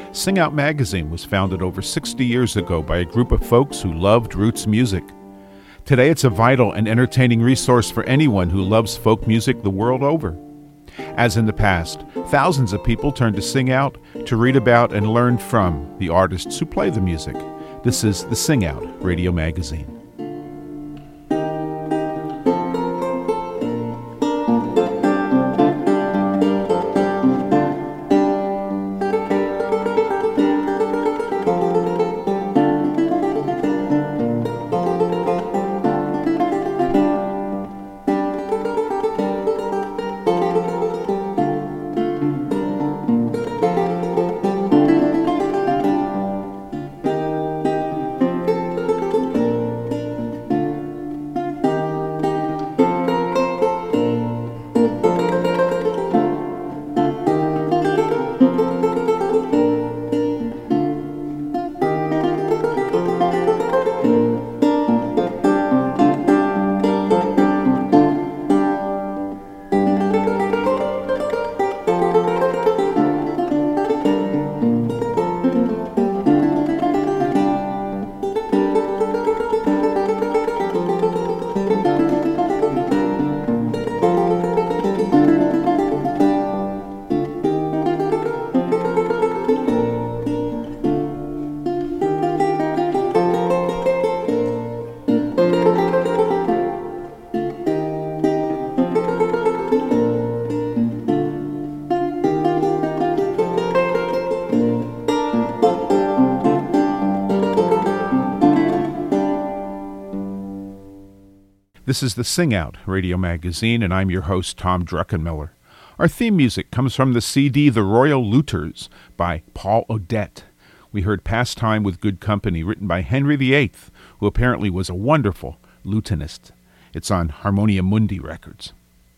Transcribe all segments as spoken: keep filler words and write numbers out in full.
Sing Out magazine was founded over sixty years ago by a group of folks who loved roots music. Today it's a vital and entertaining resource for anyone who loves folk music the world over. As in the past, thousands of people turn to Sing Out to read about and learn from the artists who play the music. This is the Sing Out Radio Magazine. This is the Sing Out Radio Magazine, and I'm your host, Tom Druckenmiller. Our theme music comes from the C D The Royal Luters by Paul Odette. We heard Pastime with Good Company, written by Henry the Eighth, who apparently was a wonderful lutenist. It's on Harmonia Mundi Records.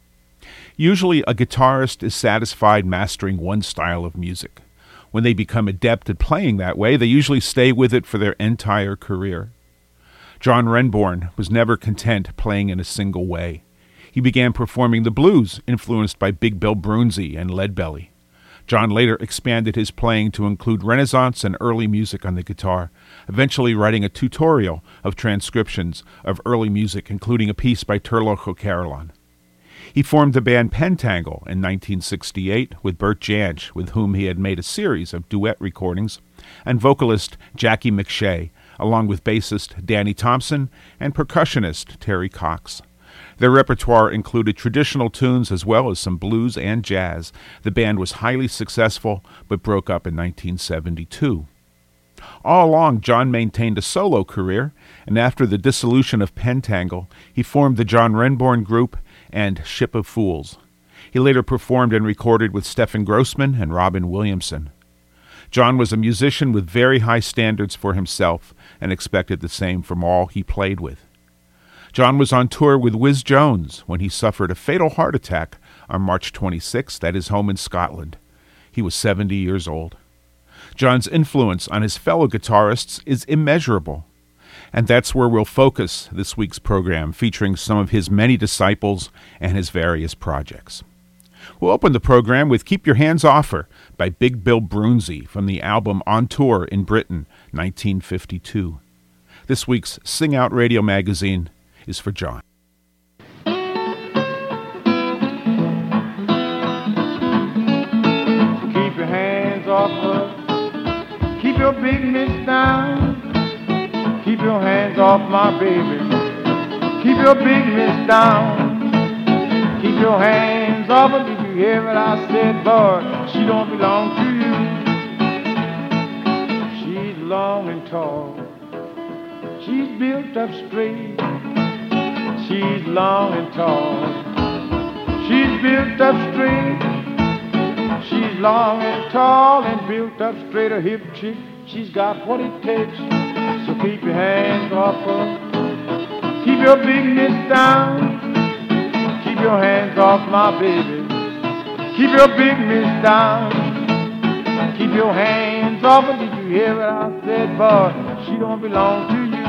Usually, a guitarist is satisfied mastering one style of music. When they become adept at playing that way, they usually stay with it for their entire career. John Renbourn was never content playing in a single way. He began performing the blues, influenced by Big Bill Broonzy and Leadbelly. John later expanded his playing to include Renaissance and early music on the guitar, eventually writing a tutorial of transcriptions of early music, including a piece by Turlough O'Carolan. He formed the band Pentangle in nineteen sixty-eight with Bert Jansch, with whom he had made a series of duet recordings, and vocalist Jackie McShea, along with bassist Danny Thompson and percussionist Terry Cox. Their repertoire included traditional tunes as well as some blues and jazz. The band was highly successful, but broke up in nineteen seventy-two. All along, John maintained a solo career, and after the dissolution of Pentangle, he formed the John Renbourn Group and Ship of Fools. He later performed and recorded with Stephen Grossman and Robin Williamson. John was a musician with very high standards for himself and expected the same from all he played with. John was on tour with Whiz Jones when he suffered a fatal heart attack on March twenty-sixth at his home in Scotland. He was seventy years old. John's influence on his fellow guitarists is immeasurable, and that's where we'll focus this week's program, featuring some of his many disciples and his various projects. We'll open the program with Keep Your Hands Off Her by Big Bill Broonzy from the album On Tour in Britain, nineteen fifty-two. This week's Sing Out Radio Magazine is for John. Keep your hands off her. Keep your big miss down. Keep your hands off my baby. Keep your big miss down. Keep your hands off her. Did you hear what I said, boy? She don't belong to you. She's long and tall. She's built up straight. She's long and tall. She's built up straight. She's long and tall and built up straight. A hip chick. She's got what it takes. So keep your hands off her. Keep your big miss down. Keep your hands off my baby. Keep your big miss down. Keep your hands off her. Did you hear what I said, boy? She don't belong to you.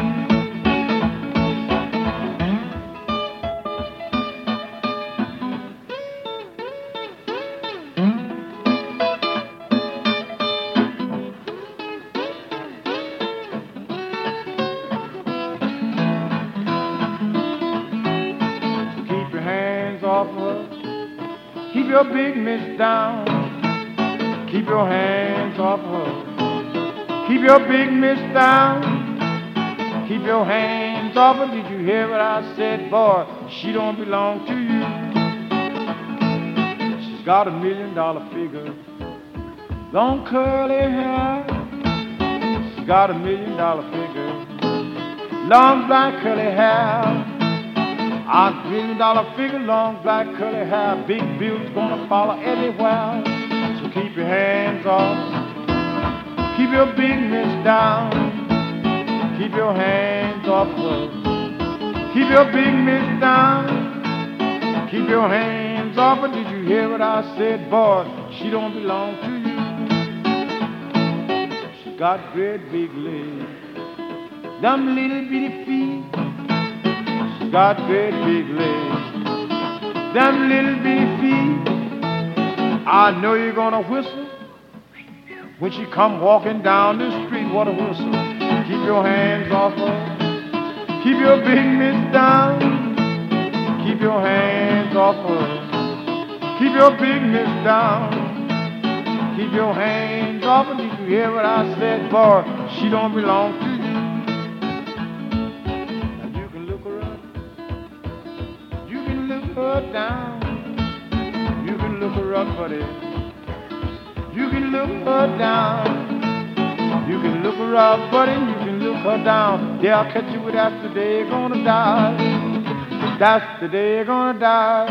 your big miss down. Keep your hands off her. Keep your big miss down. Keep your hands off her. Did you hear what I said, boy? She don't belong to you. She's got a million dollar figure, long curly hair. She's got a million dollar figure, long black curly hair. A million dollar figure, long black curly hair. Big bills gonna follow everywhere. So keep your hands off. Keep your big miss down. Keep your hands off her. Keep your big miss down. Keep your hands off her. Did you hear what I said, boy? She don't belong to you. She's got great big legs, them little bitty feet. She's got great big legs, them little bitty feet. I know you're gonna whistle when she come walking down the street. What a whistle. Keep your hands off her. Keep your big miss down. Keep your hands off her. Keep your big miss down. Keep your hands off her. Did you hear what I said, boy? She don't belong to you. Now you can look her up. You can look her down. You can look her up, buddy. You can look her down. You can look her up, buddy. You can look her down. They'll catch you with that's the day you're gonna die. That's the day you're gonna die.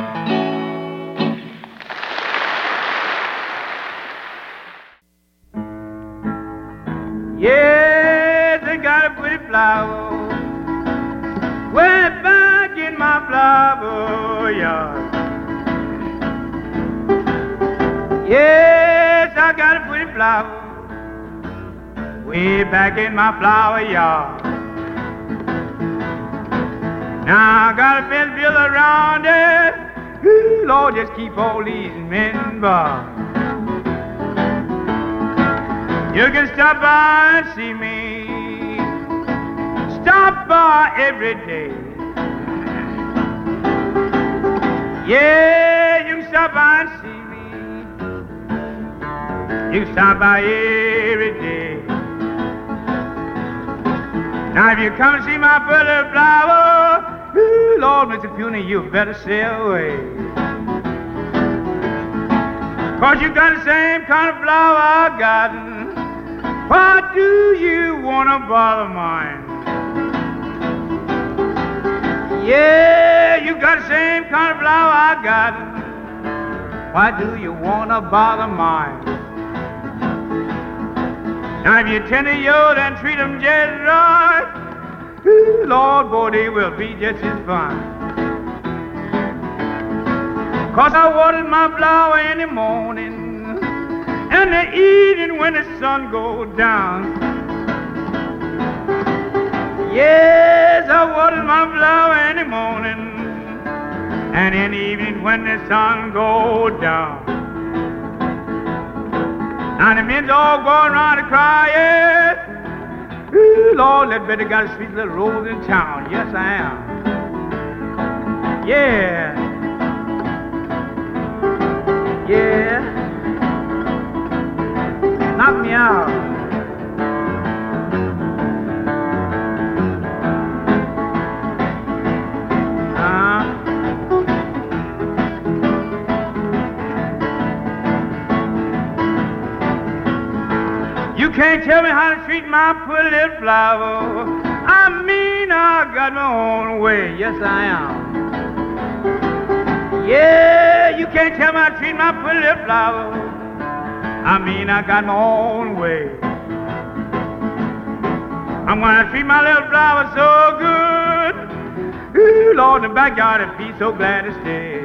Yes, I got a pretty flower way back in my flower yard. Yes, I got a pretty flower way back in my flower yard. Now I got a fence built around it. Ooh, Lord, just keep all these men by. You can stop by and see me. Stop by every day. Yeah, you can stop by and see me. You can stop by every day. Now if you come and see my pretty flower, ooh, Lord, Mister Puny, you better stay away. Cause you got the same kind of flower I got. Why do you wanna bother mine? Yeah, you got the same kind of flower I got. Why do you wanna bother mine? Now if you tend to yours and treat them just right, ooh, Lord, boy, they will be just as fine. Cause I watered my flower in the morning and the evening when the sun goes down. Yes, I watered my flower in the morning and in the evening when the sun goes down. Now the men's all going around and crying, ooh, Lord, that Betty got a sweet little rose in town. Yes, I am. Yeah. Yeah. Knock me out. Uh. You can't tell me how to treat my pretty little flower. I mean, I got my own way. Yes, I am. Yeah, you can't tell me how to treat my pretty little flower. I mean, I got my own way. I'm gonna treat my little flower so good. Ooh, Lord, in the backyard, I'd be so glad to stay.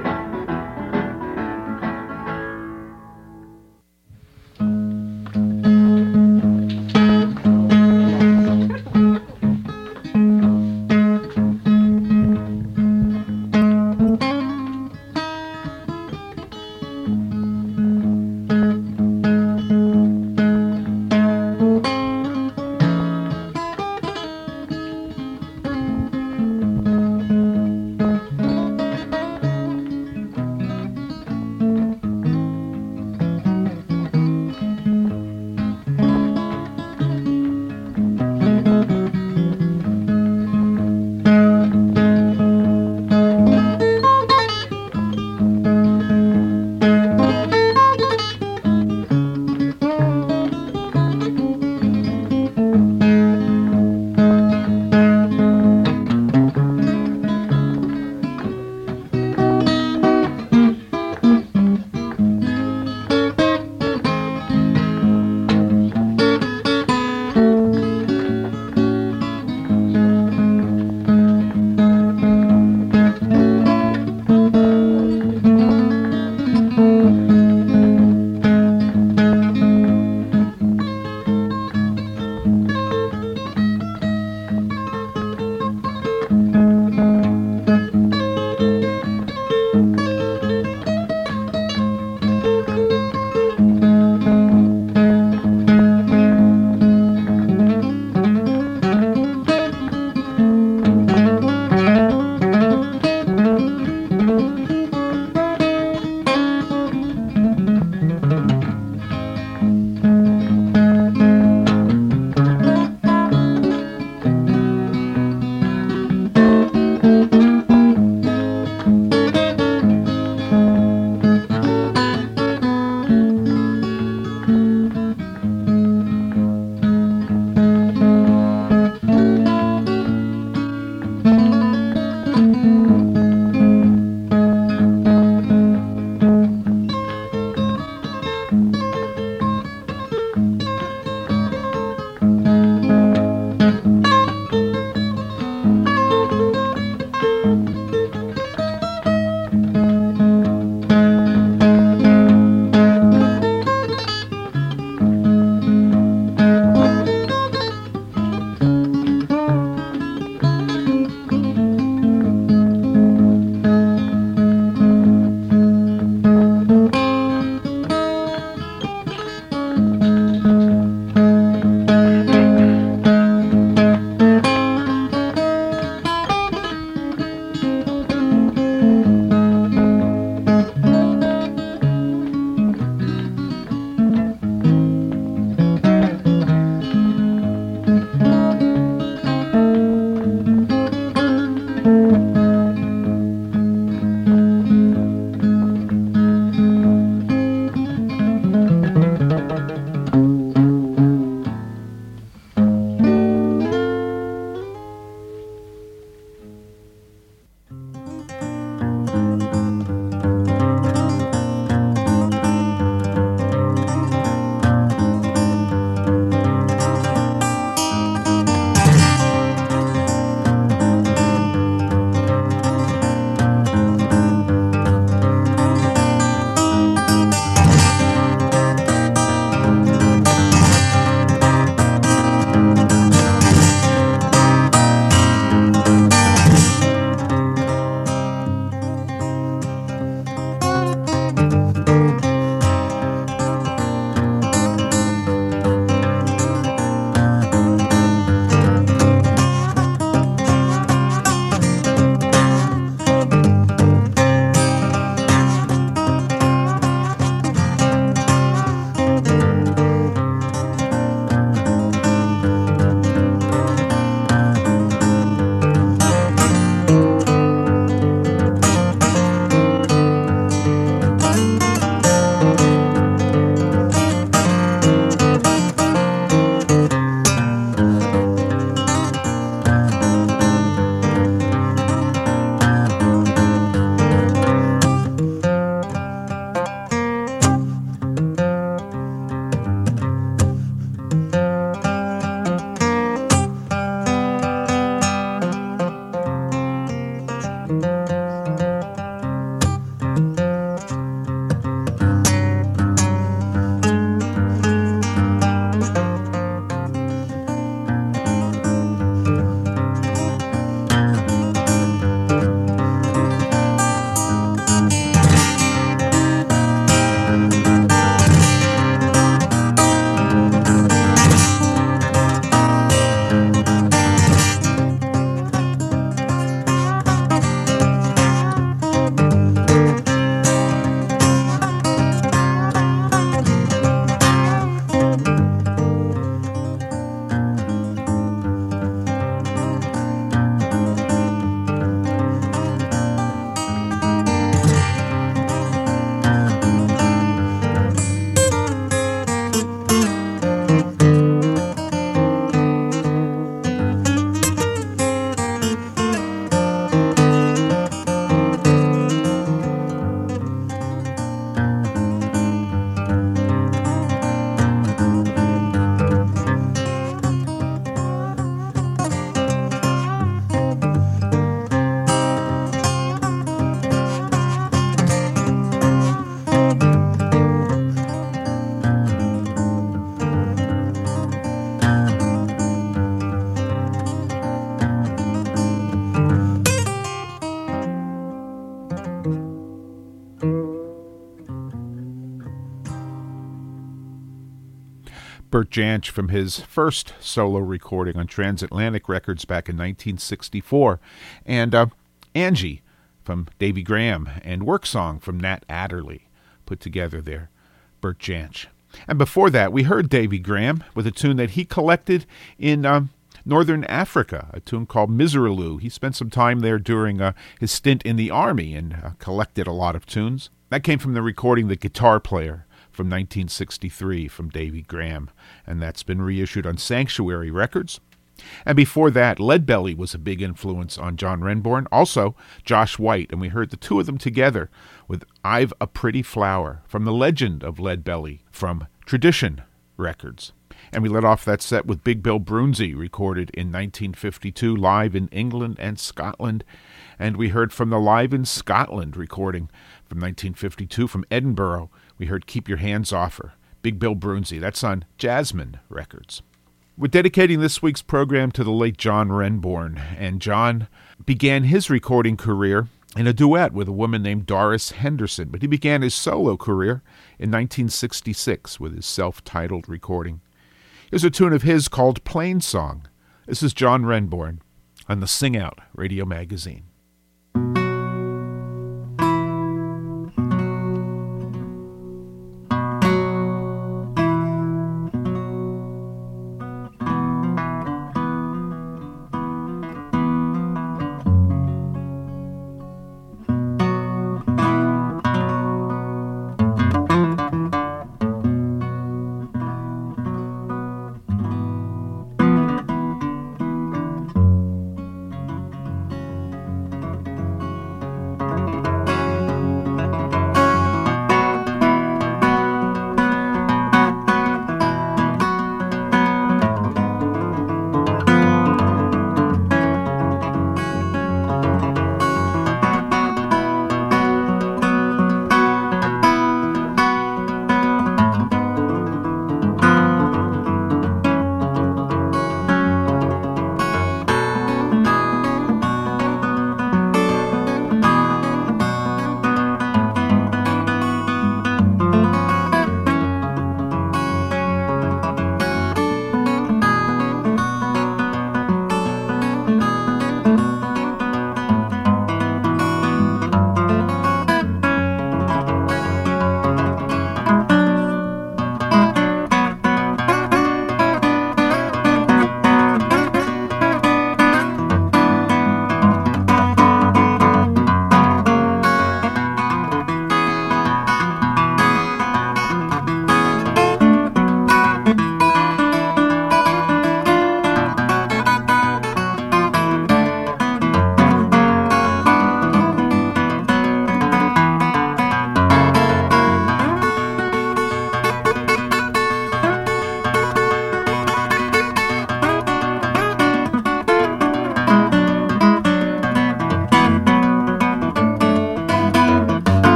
Bert Jansch from his first solo recording on Transatlantic Records back in nineteen sixty-four. And uh, Angie from Davy Graham and Work Song from Nat Adderley put together there, Bert Jansch. And before that, we heard Davy Graham with a tune that he collected in um, Northern Africa, a tune called Miseraloo. He spent some time there during uh, his stint in the Army and uh, collected a lot of tunes. That came from the recording The Guitar Player from nineteen sixty-three from Davy Graham, and that's been reissued on Sanctuary Records. And before that, Leadbelly was a big influence on John Renbourn, also Josh White, and we heard the two of them together with I've a Pretty Flower from The Legend of Leadbelly from Tradition Records. And we let off that set with Big Bill Broonzy, recorded in nineteen fifty-two, live in England and Scotland. And we heard from the Live in Scotland recording from nineteen fifty-two from Edinburgh. We heard Keep Your Hands Off Her, Big Bill Broonzy. That's on Jasmine Records. We're dedicating this week's program to the late John Renbourn, and John began his recording career in a duet with a woman named Doris Henderson, but he began his solo career in nineteen sixty-six with his self-titled recording. Here's a tune of his called Plain Song. This is John Renbourn on the Sing Out Radio Magazine.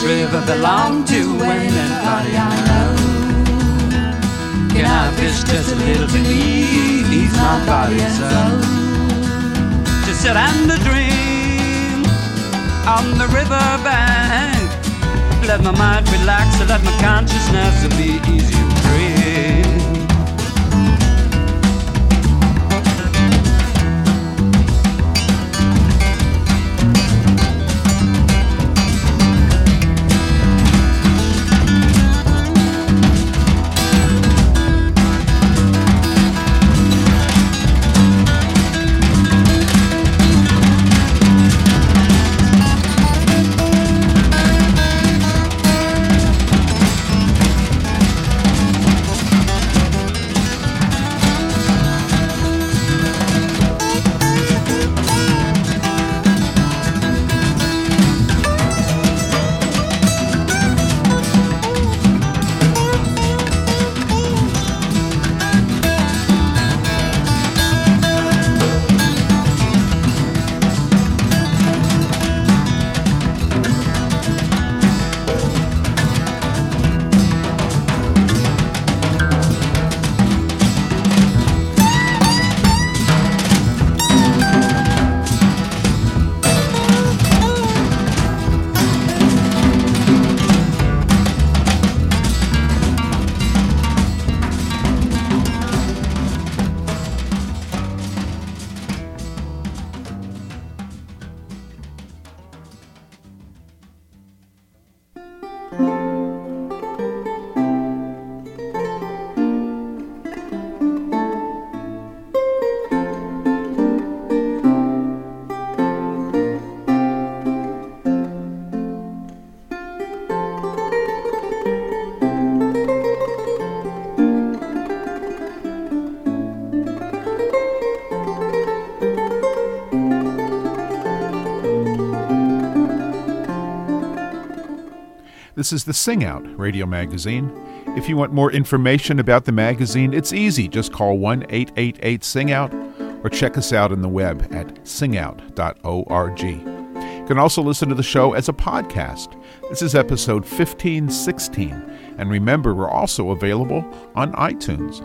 river belong to anybody I know? Can I fish just a little beneath my body's own? To sit and to dream on the riverbank, let my mind relax and let my consciousness be easy and free. This is the Sing Out radio magazine. If you want more information about the magazine, it's easy. Just call one eight eight eight sing out or check us out on the web at sing out dot org. You can also listen to the show as a podcast. This is episode fifteen sixteen. And remember, we're also available on iTunes.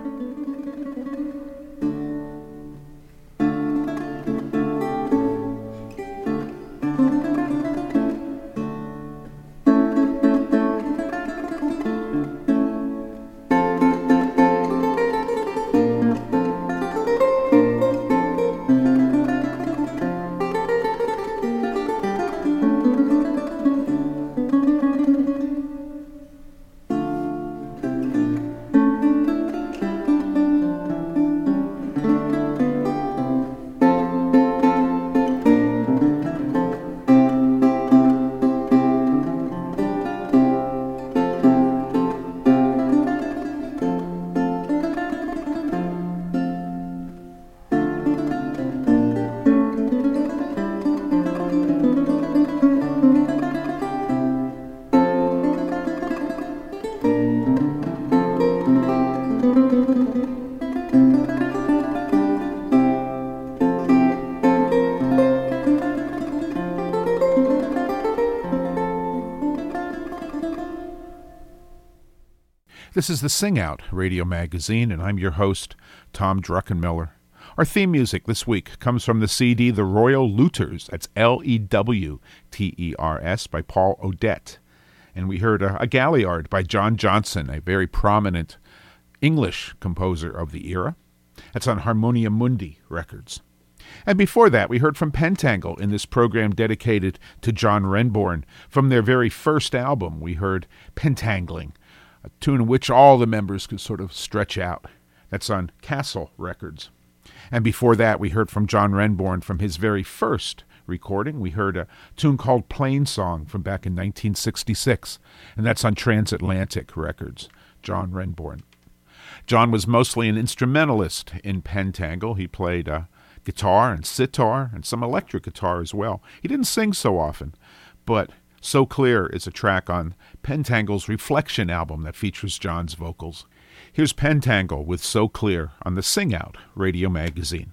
This is the Sing Out radio magazine, and I'm your host, Tom Druckenmiller. Our theme music this week comes from the C D The Royal Luters. That's L E W T E R S by Paul Odette. And we heard a, a Galliard by John Johnson, a very prominent English composer of the era. That's on Harmonia Mundi Records. And before that, we heard from Pentangle in this program dedicated to John Renbourn. From their very first album, we heard Pentangling, a tune in which all the members could sort of stretch out. That's on Castle Records. And before that, we heard from John Renbourn from his very first recording. We heard a tune called Plain Song from back in nineteen sixty-six, and that's on Transatlantic Records, John Renbourn. John was mostly an instrumentalist in Pentangle. He played uh, guitar and sitar and some electric guitar as well. He didn't sing so often, but So Clear is a track on Pentangle's Reflection album that features John's vocals. Here's Pentangle with So Clear on the Sing Out radio magazine.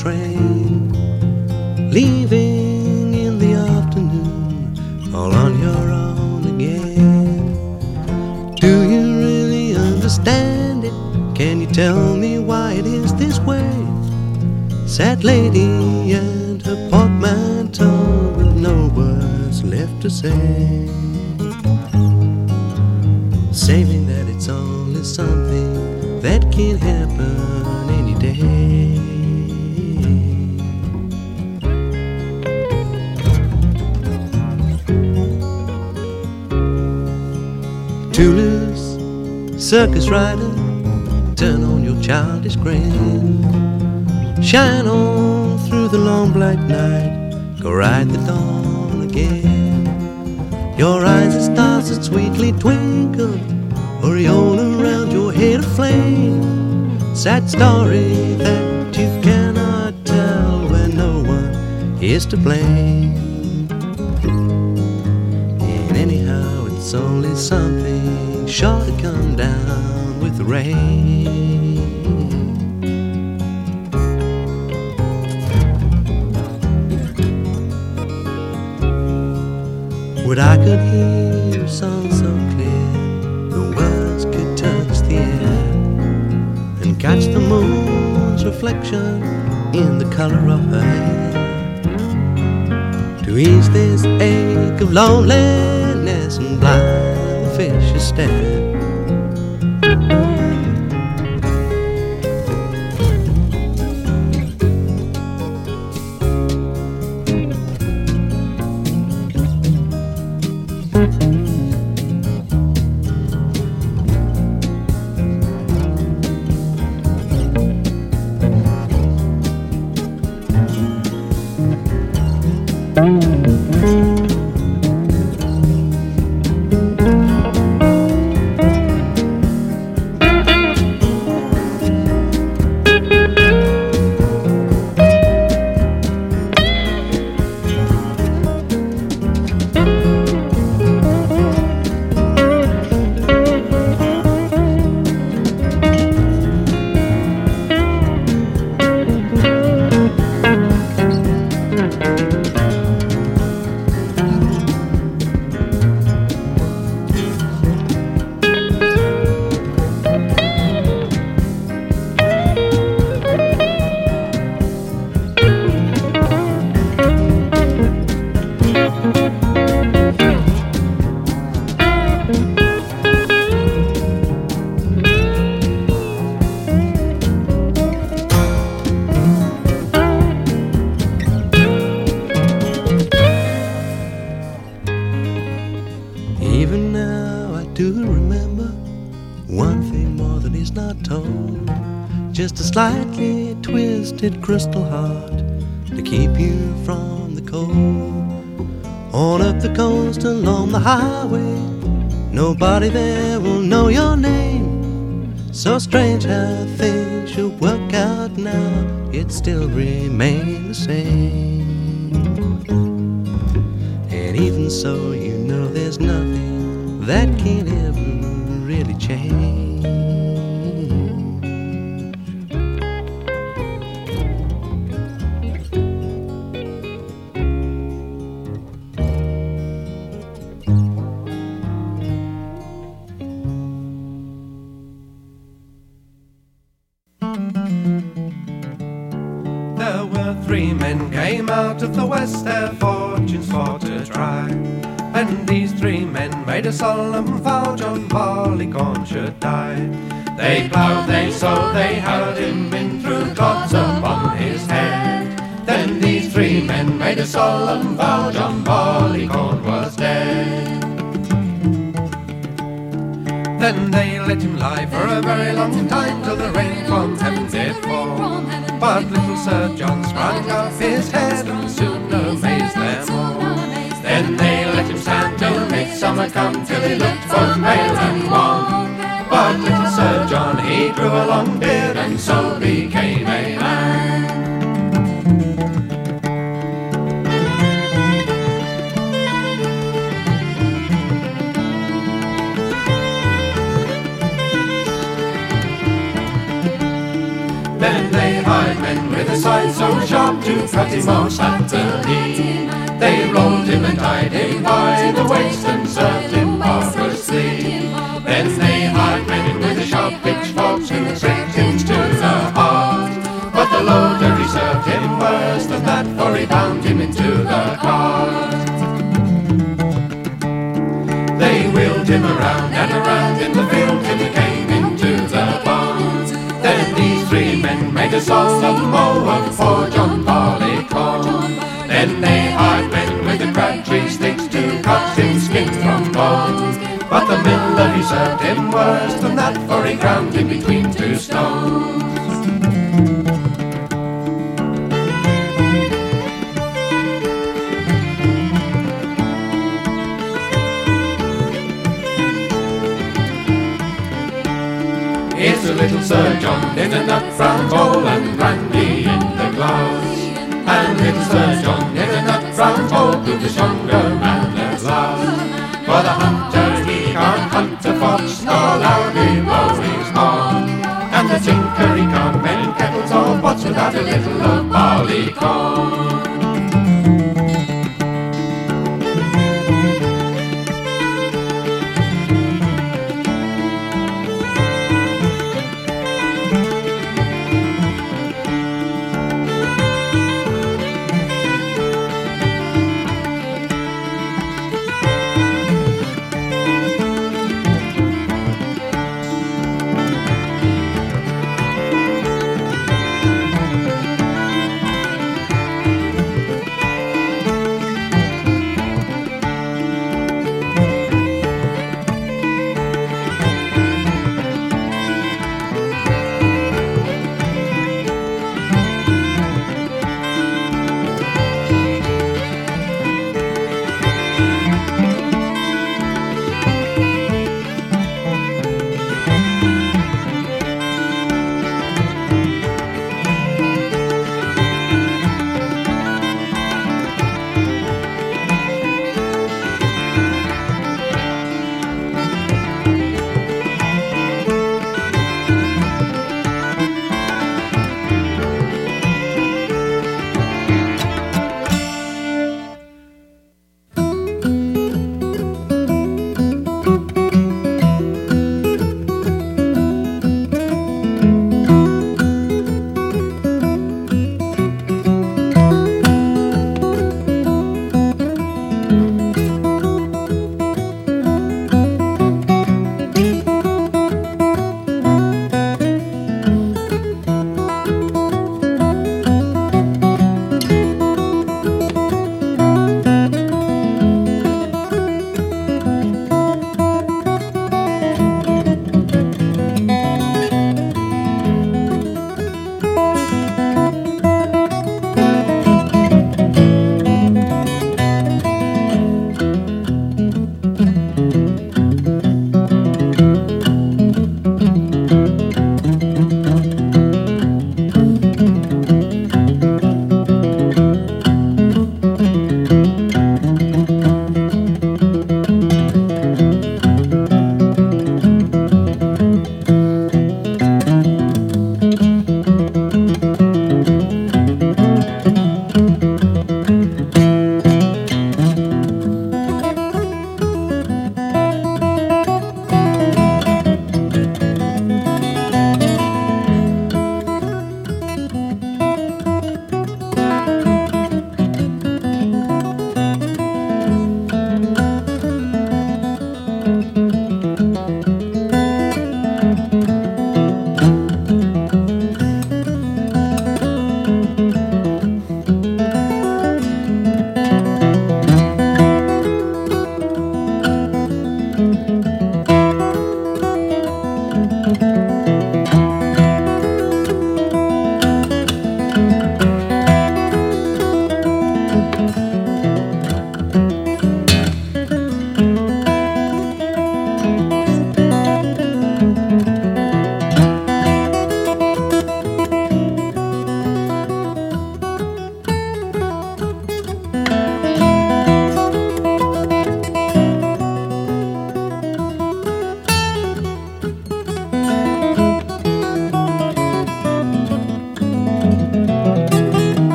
train, leaving in the afternoon, all on your own again. Do you really understand it? Can you tell me why it is this way? Sad lady and her portmanteau with no words left to say, saving that it's only something that can happen any day. Toulouse, circus rider, turn on your childish grin, shine on through the long black night, go ride the dawn again. Your eyes are stars that sweetly twinkle, aureola around your head aflame. Sad story that you cannot tell when no one is to blame. And anyhow, it's only something sure to come down with the rain. Would I could hear a song so clear the words could touch the air and catch the moon's reflection in the color of her hair, to ease this ache of loneliness and blind the fishes stare. Just a slightly twisted crystal heart to keep you from the cold. On up the coast along the highway, nobody there will know your name. So strange how things should work out now, it still remains the same. And even so, you know there's nothing that can ever really change. Three men came out of the west, their fortunes for to try. And these three men made a solemn vow John Barleycorn should die. They ploughed, they sowed, they held him in through clods upon his head. Then these three men made a solemn vow John Barleycorn was dead. Then they let him lie for a very long time till the rain from heaven did fall. But little Sir John sprang up his head and soon amazed them all. Then they let him stand till midsummer come, till he looked both pale and wan. But little Sir John, he grew a long beard and so became a man. Then they hired men with a size scissors so sharp to cut him off at the knee. They rolled him and tied him by the waist and served him barbarously. Then they hired men in with a sharp pitchforks who pricked him to the heart. But the loader, he served him worse than that, for he bound him into the cart. They wheeled him around and around in the field till he came into the barn. Then these three men made a solemn oath of poor John Barleycorn. Then they hired men with the crabtree sticks to cut him skin from bone. But the miller, he served him worse than that, for he ground him between two stones. Here's a little Sir John in a nut brown bowl and brandy in the glass. And little Sir John in a nut brown bowl proved the stronger man at last. For the hunter, he can't hunt a fox nor loudly blow his horn. And the tinker, he can't mend kettles or pots without a little of barleycorn.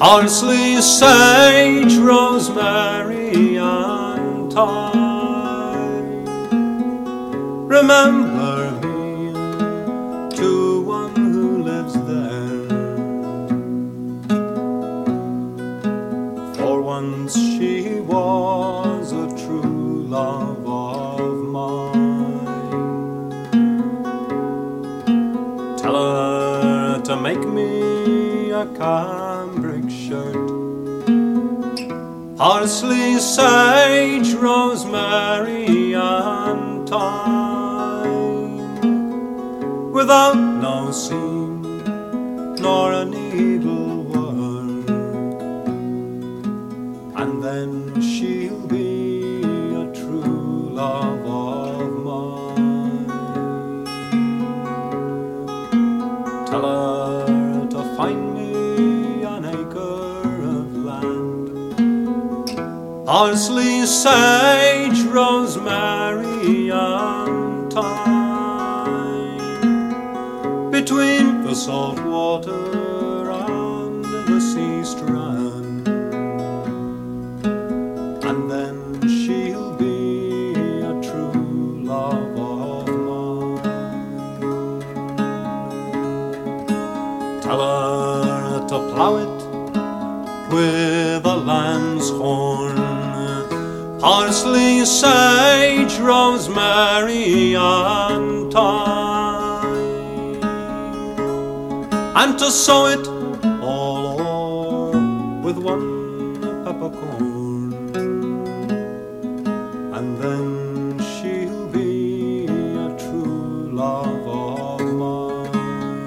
parsley, sage, rosemary, and thyme. Remember me to one who lives there, for once she was a true love of mine. Tell her to make me a cambric shirt, parsley, sage, rosemary, and thyme, without no seam nor a needlework, and then she'll be a true love of mine. Tell her to find me an acre of land, parsley, sage, rosemary, and thyme, between the salt water and the sea strand, and then she'll be a true love of mine. Tell her to plough it with a lamb's horn, parsley, sage, rosemary, and thyme, and to sow it all o'er with one peppercorn, and then she'll be a true love of mine.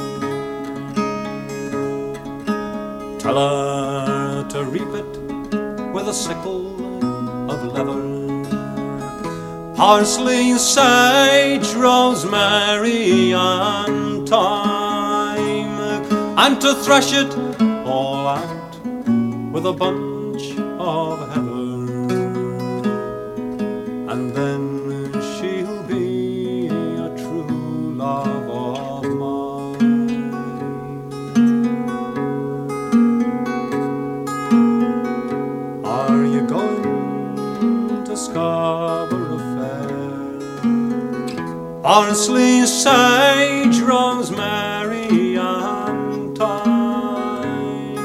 Tell her to reap it with a sickle of leather, parsley, sage, rosemary, and thyme, and to thresh it all out with a bunch of heather, and then she'll be a true love of mine. Are you going to Scarborough Fair? Parsley, sage, rosemary, and thyme.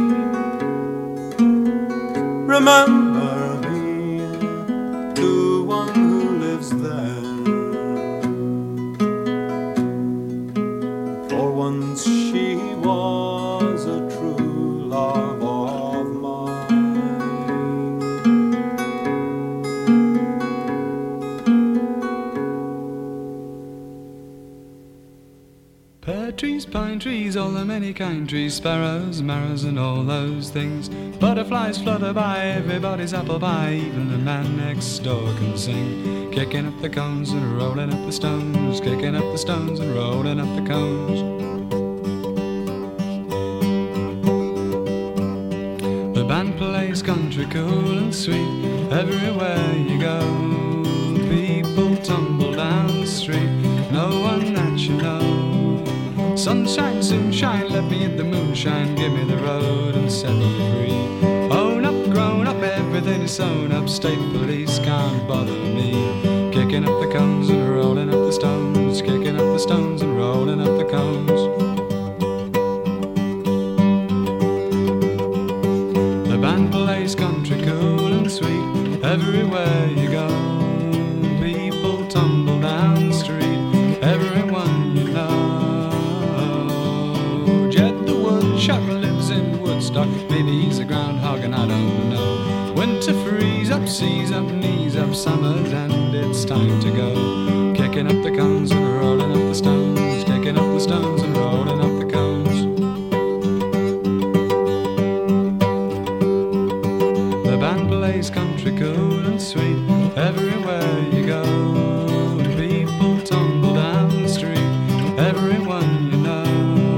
Remember me to one who lives there, for once she was a true love of mine. Pear trees, pine trees, all the many kind trees, sparrows, marrows, and all those things. Butterflies flutter by, everybody's apple pie, even the man next door can sing. Kicking up the cones and rolling up the stones, kicking up the stones and rolling up the cones. The band plays country cool and sweet, everywhere you go. People tumble down the street, no one that you know. Sunshine, soon shine, let me in the moonshine, give me the road and set me free. Own up, grown up, everything is sewn up, state police can't bother me. Kicking up the cones and rolling up the stones, kicking up the stones and rolling up the cones. The band plays country cool and sweet, everywhere you go. People tumble down the street, everyone you know. Chuck lives in Woodstock, maybe he's a groundhog and I don't know. Winter freeze up, seas up, knees up, summer's and it's time to go. Kicking up the cones and rolling up the stones, kicking up the stones and rolling up the cones. The band plays country cool and sweet, everywhere you go. People tumble down the street, everyone you know.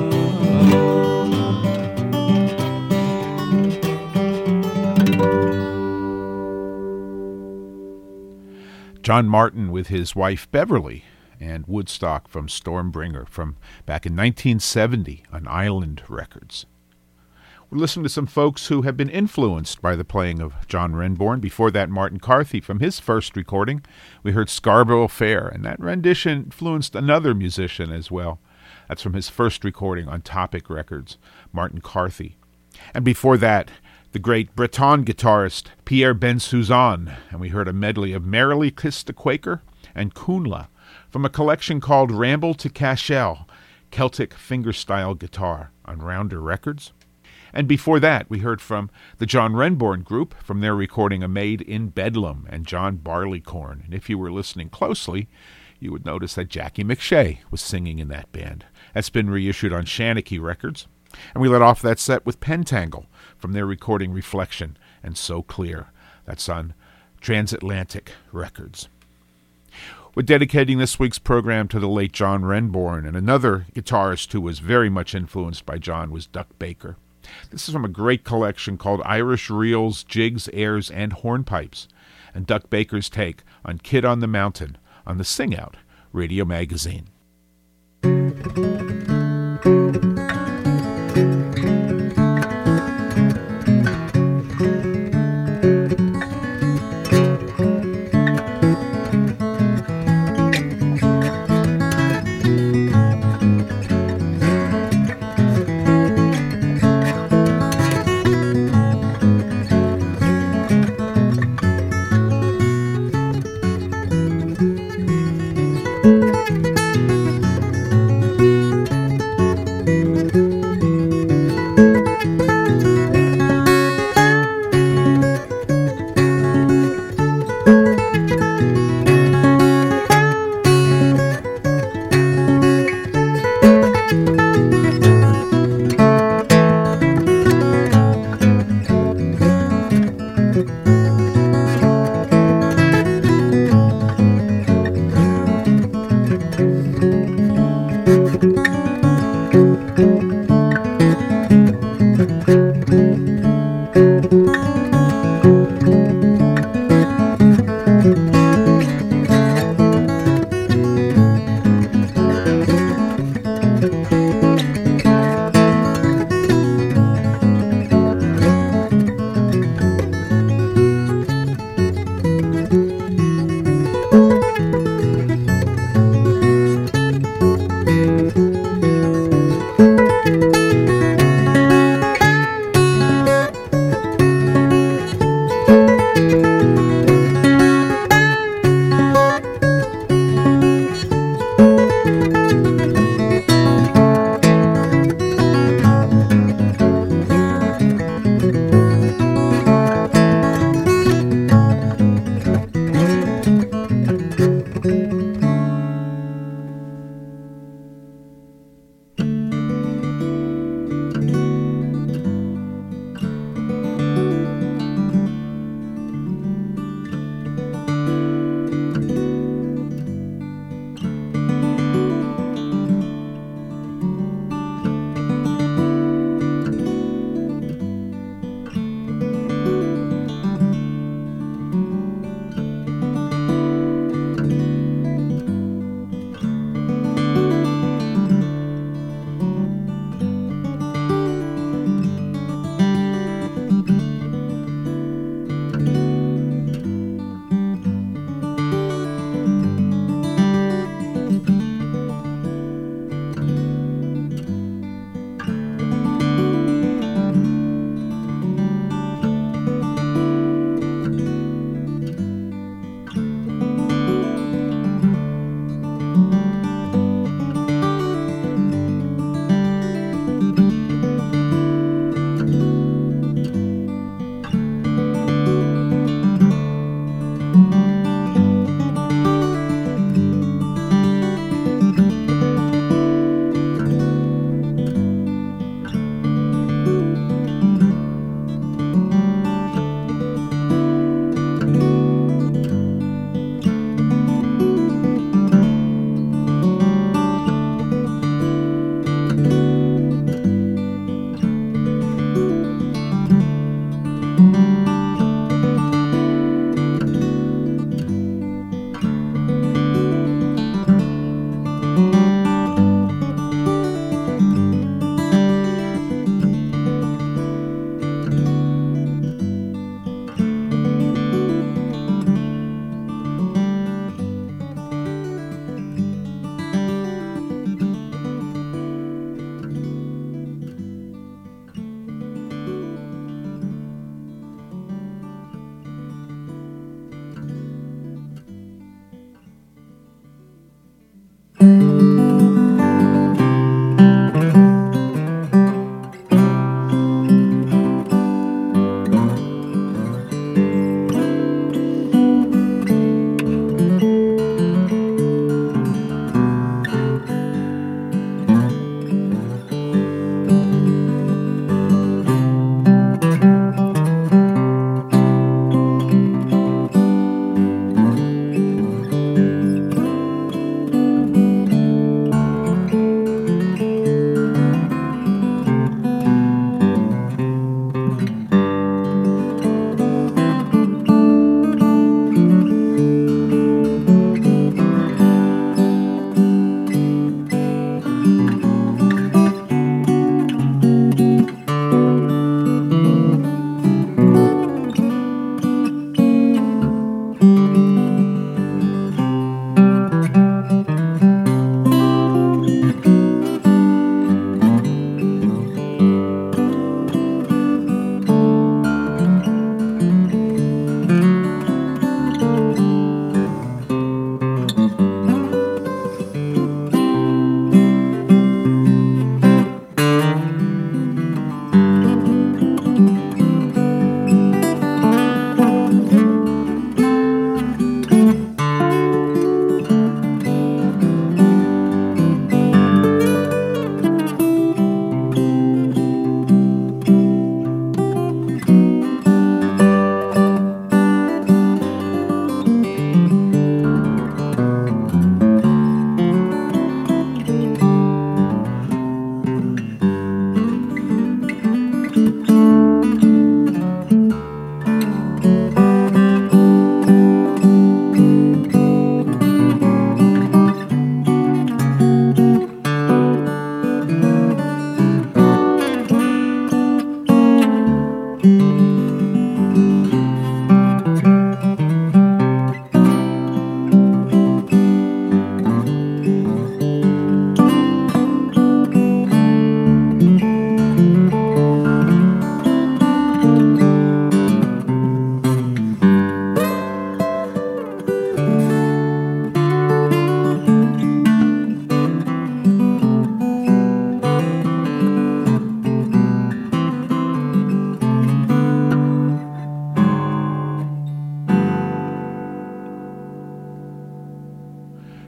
John Martin with his wife Beverly, and Woodstock from Stormbringer from back in nineteen seventy on Island Records. We're listening to some folks who have been influenced by the playing of John Renbourn. Before that, Martin Carthy from his first recording. We heard Scarborough Fair, and that rendition influenced another musician as well. That's from his first recording on Topic Records, Martin Carthy. And before that, the great Breton guitarist Pierre Bensouzan, and we heard a medley of Merrily Kissed a Quaker and Coonla from a collection called Ramble to Cashel, Celtic Fingerstyle Guitar on Rounder Records. And before that, we heard from the John Renbourn Group from their recording A Maid in Bedlam and John Barleycorn. And if you were listening closely, you would notice that Jackie McShea was singing in that band. That's been reissued on Shanachie Records. And we let off that set with Pentangle from their recording Reflection and So Clear. That's on Transatlantic Records. We're dedicating this week's program to the late John Renbourn, and another guitarist who was very much influenced by John was Duck Baker. This is from a great collection called Irish Reels, Jigs, Airs, and Hornpipes, and Duck Baker's take on Kid on the Mountain on the Sing Out Radio Magazine.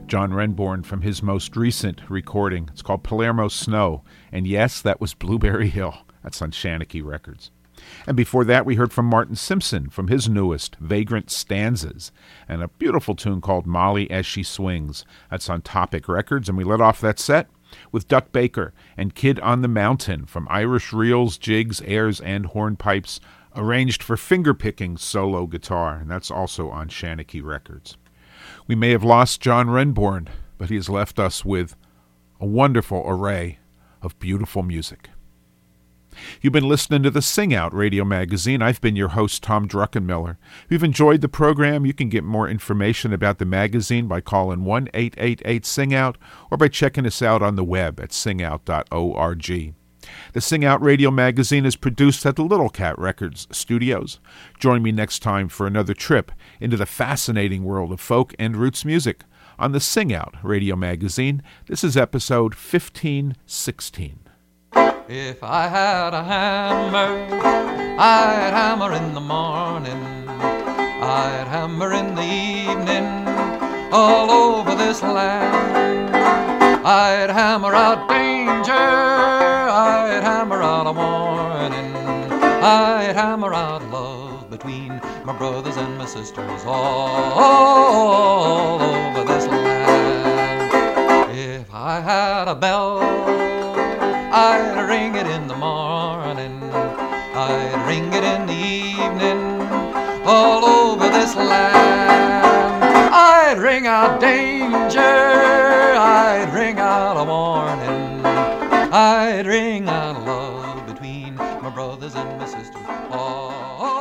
John Renbourn from his most recent recording. It's called Palermo Snow. And yes, that was Blueberry Hill. That's on Shanachie Records. And before that, we heard from Martin Simpson from his newest, Vagrant Stanzas, and a beautiful tune called Molly As She Swings. That's on Topic Records. And we let off that set with Duck Baker and Kid on the Mountain from Irish reels, jigs, airs, and hornpipes, arranged for finger-picking solo guitar. And that's also on Shanachie Records. We may have lost John Renbourn, but he has left us with a wonderful array of beautiful music. You've been listening to the Sing Out Radio Magazine. I've been your host, Tom Druckenmiller. If you've enjoyed the program, you can get more information about the magazine by calling one eight eight eight sing out or by checking us out on the web at sing out dot org. The Sing Out Radio Magazine is produced at the Little Cat Records studios. Join me next time for another trip into the fascinating world of folk and roots music on the Sing Out Radio Magazine. This is episode fifteen sixteen. If I had a hammer, I'd hammer in the morning, I'd hammer in the evening, all over this land. I'd hammer out danger, I'd hammer out a warning, I'd hammer out love between my brothers and my sisters all, all over this land. If I had a bell, I'd ring it in the morning, I'd ring it in the evening, all over this land. I'd ring out danger, I'd ring out a warning, I'd ring out love between my brothers and my sisters. Oh,